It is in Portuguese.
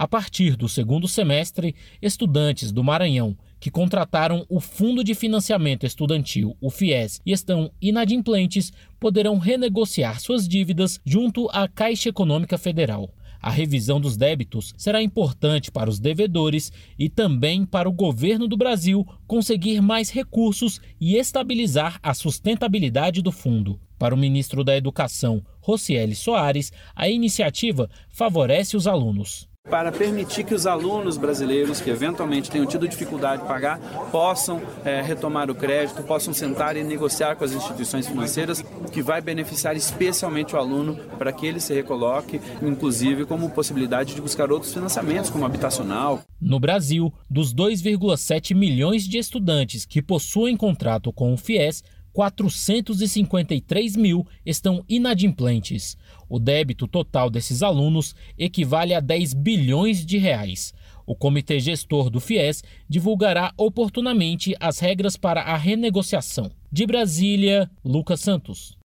A partir do segundo semestre, estudantes do Maranhão que contrataram o Fundo de Financiamento Estudantil, o FIES, e estão inadimplentes, poderão renegociar suas dívidas junto à Caixa Econômica Federal. A revisão dos débitos será importante para os devedores e também para o governo do Brasil conseguir mais recursos e estabilizar a sustentabilidade do fundo. Para o ministro da Educação, Rocieli Soares, a iniciativa favorece os alunos. Para permitir que os alunos brasileiros que eventualmente tenham tido dificuldade de pagar possam retomar o crédito, possam sentar e negociar com as instituições financeiras, que vai beneficiar especialmente o aluno para que ele se recoloque, inclusive como possibilidade de buscar outros financiamentos, como habitacional. No Brasil, dos 2,7 milhões de estudantes que possuem contrato com o FIES, 453 mil estão inadimplentes. O débito total desses alunos equivale a 10 bilhões de reais. O comitê gestor do FIES divulgará oportunamente as regras para a renegociação. De Brasília, Lucas Santos.